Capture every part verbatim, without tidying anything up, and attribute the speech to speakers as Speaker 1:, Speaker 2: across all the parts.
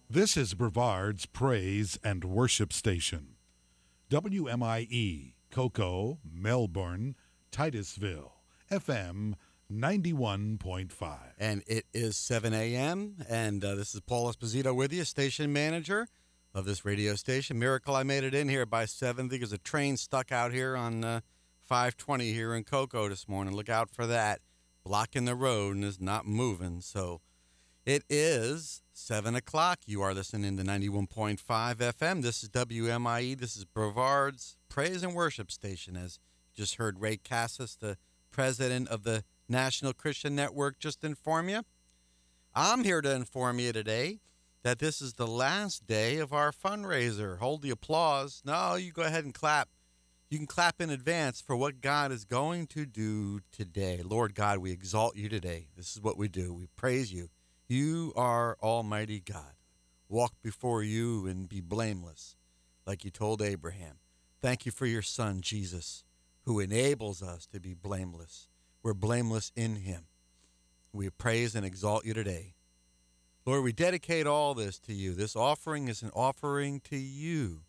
Speaker 1: This is Brevard's Praise and Worship Station. W M I E, Cocoa, Melbourne, Titusville, F M ninety-one point five.
Speaker 2: And it is seven a.m., and uh, this is Paul Esposito with you, station manager of this radio station. Miracle I made it in here by seven. I think there's a train stuck out here on uh, five twenty here in Cocoa this morning. Look out for that. Blocking the road and is not moving. So it is seven o'clock. You are listening to ninety-one point five F M. This is W M I E. This is Brevard's Praise and Worship Station. As you just heard Ray Cassis, the president of the National Christian Network, just inform you. I'm here to inform you today that this is the last day of our fundraiser. Hold the applause. No, you go ahead and clap. You can clap in advance for what God is going to do today. Lord God, we exalt you today. This is what we do. We praise you. You are Almighty God. Walk before you and be blameless, like you told Abraham. Thank you for your son, Jesus, who enables us to be blameless. We're blameless in him. We praise and exalt you today. Lord, we dedicate all this to you. This offering is an offering to you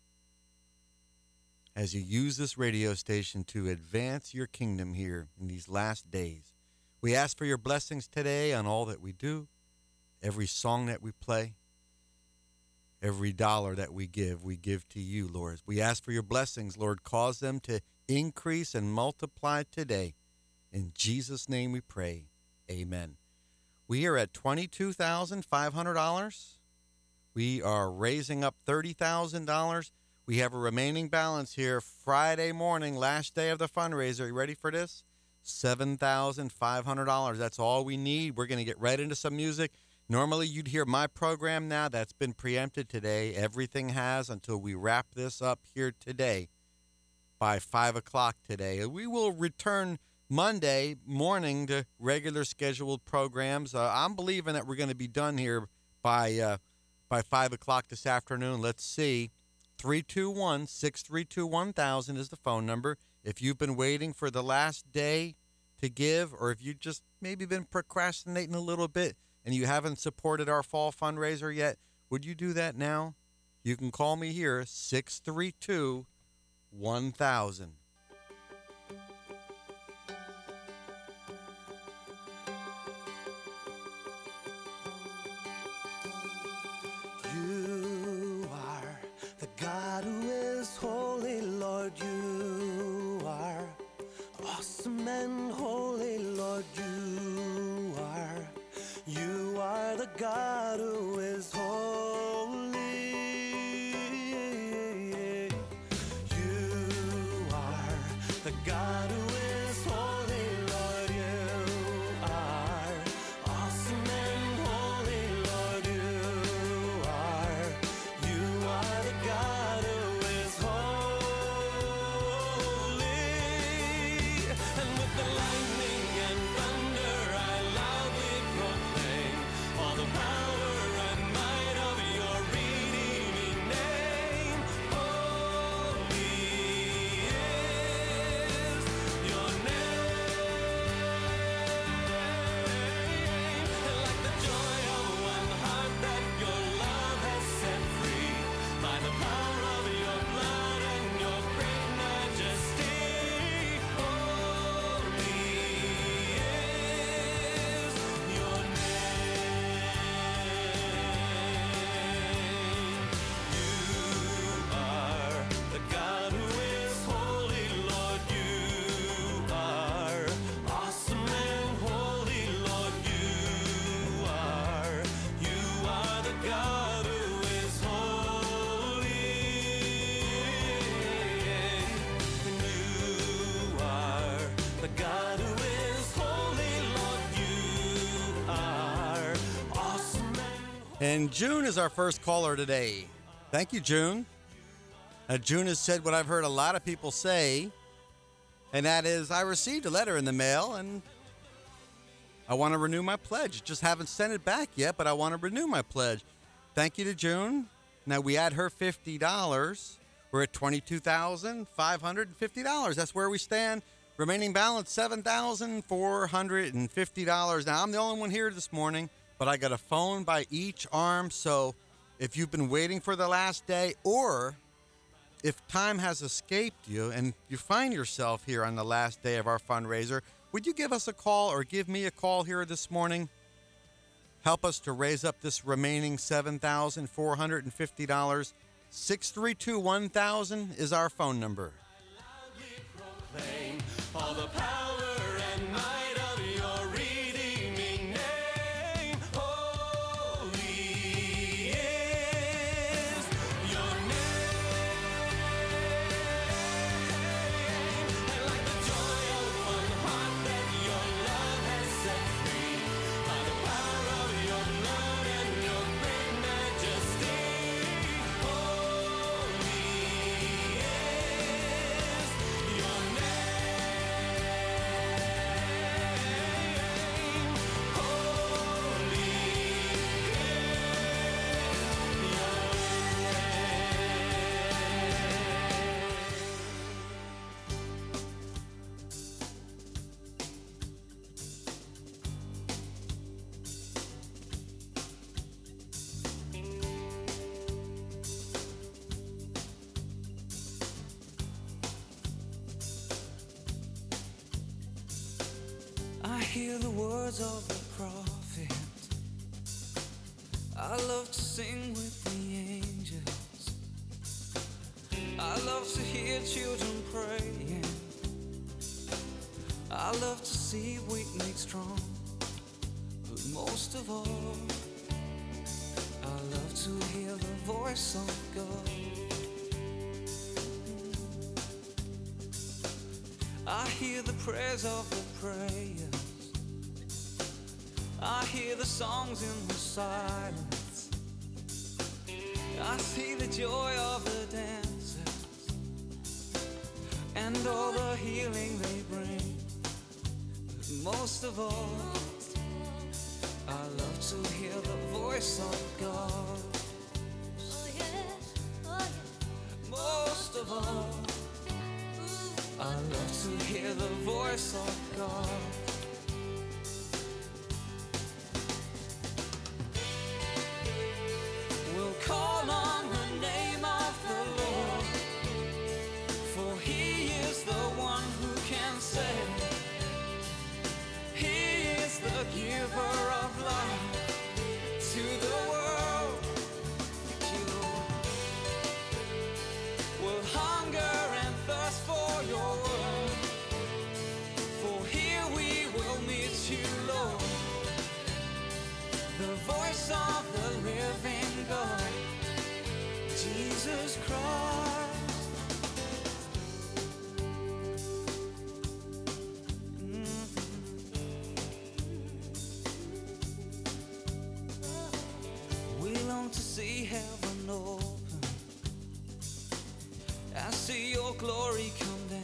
Speaker 2: as you use this radio station to advance your kingdom here in these last days. We ask for your blessings today on all that we do, every song that we play, every dollar that we give, we give to you, Lord. We ask for your blessings, Lord. Cause them to increase and multiply today. In Jesus' name we pray. Amen. We are at twenty-two thousand five hundred dollars. We are raising up thirty thousand dollars. We have a remaining balance here Friday morning, last day of the fundraiser. You ready for this? seven thousand five hundred dollars. That's all we need. We're going to get right into some music. Normally, you'd hear my program now. That's been preempted today. Everything has until we wrap this up here today by five o'clock today. We will return Monday morning to regular scheduled programs. Uh, I'm believing that we're going to be done here by uh, by five o'clock this afternoon. Let's see. three two one, six three two, one thousand is the phone number. If you've been waiting for the last day to give, or if you've just maybe been procrastinating a little bit and you haven't supported our fall fundraiser yet, would you do that now? You can call me here, six three two, one thousand.
Speaker 3: You are the God who is holy, Lord. You are awesome and holy, Lord. You are. You are the God who is holy. You are the God who is holy, Lord. You are awesome and holy, Lord. You are. You are the God who is holy. And with the lightning and thunder, I loudly proclaim all the power and might of your redeeming name. Holy is your name. Like the joy of one heart that your love has set free by the power of your blood and your great majesty. Holy is your name. You are the God who is holy, Lord. You are awesome and holy, Lord. You are. You are the God who is holy. And you are the God who is holy, Lord. You are awesome and holy.
Speaker 2: And June is our first caller today. Thank you, June. Uh, June has said what I've heard a lot of people say, and that is, I received a letter in the mail, and I want to renew my pledge. Just haven't sent it back yet, but I want to renew my pledge. Thank you to June. Now, we add her fifty dollars. We're at twenty-two thousand five hundred fifty dollars. That's where we stand. Remaining balance, seven thousand four hundred fifty dollars. Now, I'm the only one here this morning, but I got a phone by each arm, so if you've been waiting for the last day, or if time has escaped you and you find yourself here on the last day of our fundraiser, would you give us a call or give me a call here this morning? Help us to raise up this remaining seven thousand four hundred fifty dollars. six three two, one thousand is our phone number.
Speaker 3: Proclaim all the power and might of your redeeming name. Holy is your name. And like the joy of one heart that your love has set free, by the power of your blood and your great majesty. Holy is your
Speaker 4: I hear the words of the prophet. I love to sing with the angels. I love to hear children praying. I love to see weak made strong. But most of all, I love to hear the voice of God. I hear the prayers of the prayers. I hear the songs in the silence. I see the joy of the dancers and all the healing they bring. But most of all, I love to hear the voice of God. Most of all, I love to hear the voice of God. We'll call on the name of the Lord, for He is the one who can save. He is the giver of life to the world. You will hunger and thirst for your word, for here we will meet you, Lord. The voice of the living God, Jesus Christ. Mhm. We long to see heaven open. I see your glory come down.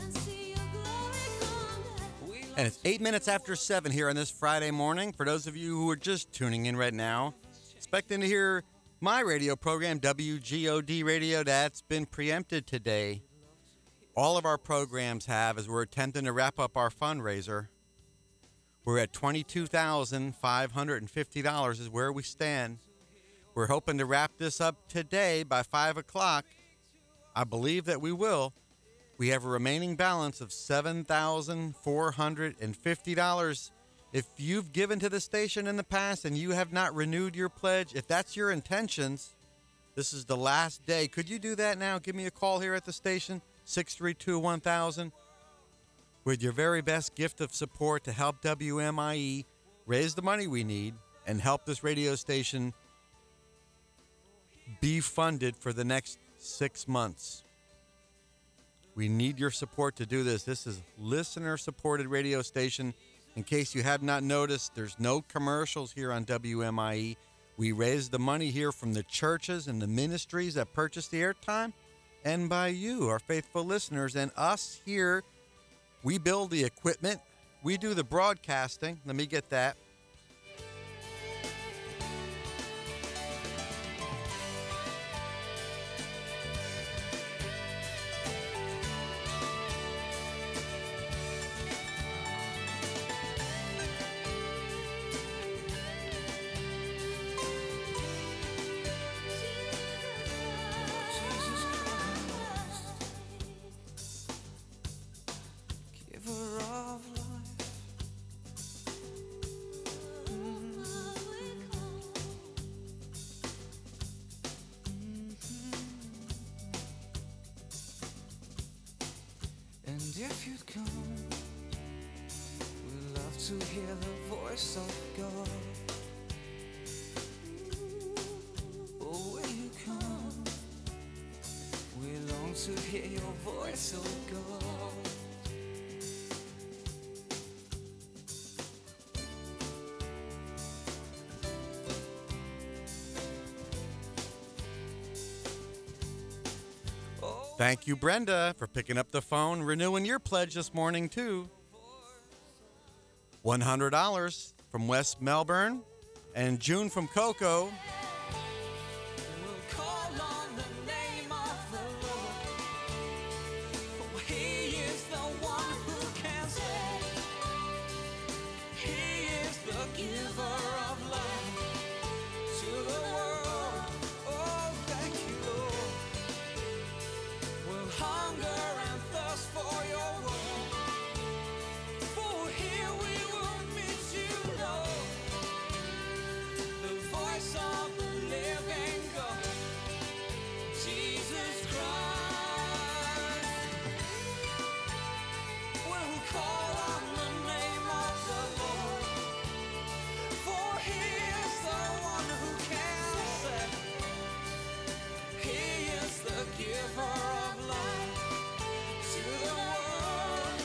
Speaker 2: And it's eight minutes after seven here on this Friday morning. For those of you who are just tuning in right now, expecting to hear my radio program, W G O D Radio, that's been preempted today. All of our programs have, as we're attempting to wrap up our fundraiser. We're at twenty-two thousand five hundred fifty dollars is where we stand. We're hoping to wrap this up today by five o'clock. I believe that we will. We have a remaining balance of seven thousand four hundred fifty dollars. If you've given to the station in the past and you have not renewed your pledge, if that's your intentions, this is the last day. Could you do that now? Give me a call here at the station, six three two, one thousand, with your very best gift of support to help W M I E raise the money we need and help this radio station be funded for the next six months. We need your support to do this. This is listener-supported radio station. In case you have not noticed, there's no commercials here on W M I E. We raise the money here from the churches and the ministries that purchase the airtime, and by you, our faithful listeners, and us here. We build the equipment. We do the broadcasting. Let me get that.
Speaker 4: could come, we love to hear the voice of God. Oh, will you come? We long to hear your voice, oh God.
Speaker 2: Thank you, Brenda, for picking up the phone, renewing your pledge this morning, too. one hundred dollars from West Melbourne, and June from Cocoa.
Speaker 4: We'll call on the name of the Lord, for He is the one who can save. He is the giver of life to the world. Oh, thank you, Lord. We'll hunger and thirst for your word, for here we will meet you, Lord. The voice of the living God, Jesus Christ. We'll call on the name of the Lord, for He is the one who can save. He is the giver of life to the world.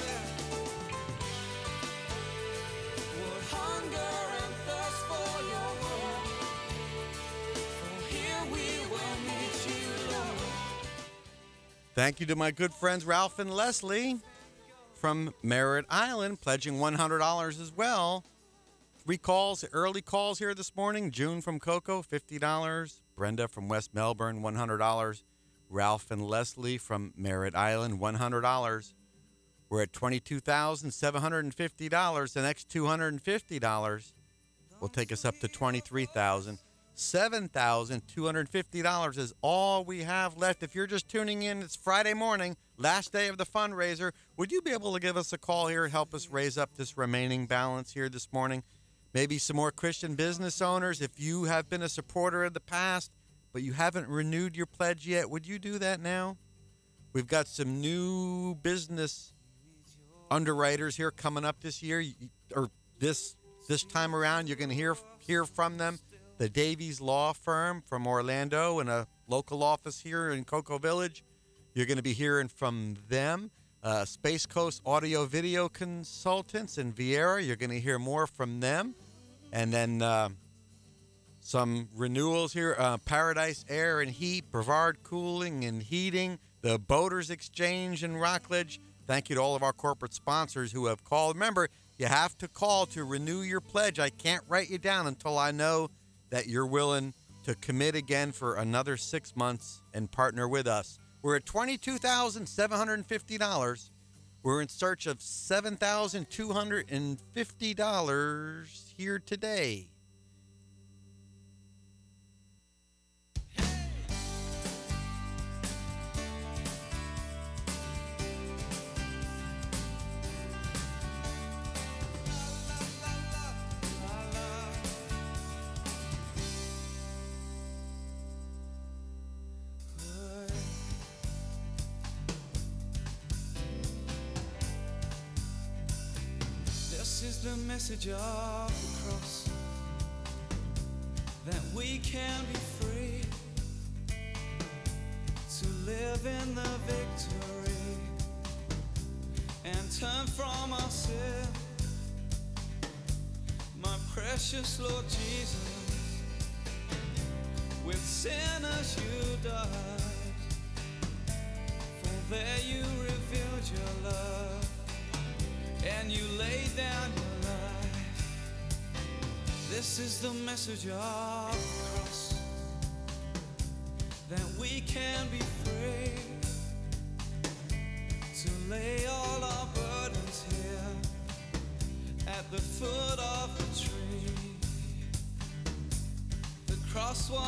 Speaker 4: We'll hunger and thirst for your word, for here we will meet you, Lord.
Speaker 2: Thank you to my good friends Ralph and Leslie from Merritt Island, pledging one hundred dollars as well. Three calls, early calls here this morning. June from Cocoa, fifty dollars. Brenda from West Melbourne, one hundred dollars. Ralph and Leslie from Merritt Island, one hundred dollars. We're at twenty-two thousand seven hundred fifty dollars. The next two hundred fifty dollars will take us up to twenty-three thousand seven thousand two hundred fifty dollars is all we have left. If you're just tuning in, it's Friday morning, last day of the fundraiser. Would you be able to give us a call here and help us raise up this remaining balance here this morning? Maybe some more Christian business owners. If you have been a supporter in the past, but you haven't renewed your pledge yet, would you do that now? We've got some new business underwriters here coming up this year, or this this time around. You're going to hear hear from them. The Davies Law Firm from Orlando and a local office here in Cocoa Village. You're going to be hearing from them. Uh, Space Coast Audio Video Consultants in Vieira. You're going to hear more from them. And then uh, some renewals here. Uh, Paradise Air and Heat, Brevard Cooling and Heating, the Boaters Exchange in Rockledge. Thank you to all of our corporate sponsors who have called. Remember, you have to call to renew your pledge. I can't write you down until I know that you're willing to commit again for another six months and partner with us. We're at twenty-two thousand seven hundred fifty dollars. We're in search of seven thousand two hundred fifty dollars here today.
Speaker 4: This is the message of the cross, that we can be free to live in the victory and turn from our sin. My precious Lord Jesus, with sinners you died, for there you revealed your love, and you laid down your life. This is the message of the cross, that we can be free to lay all our burdens here at the foot of the tree. The cross was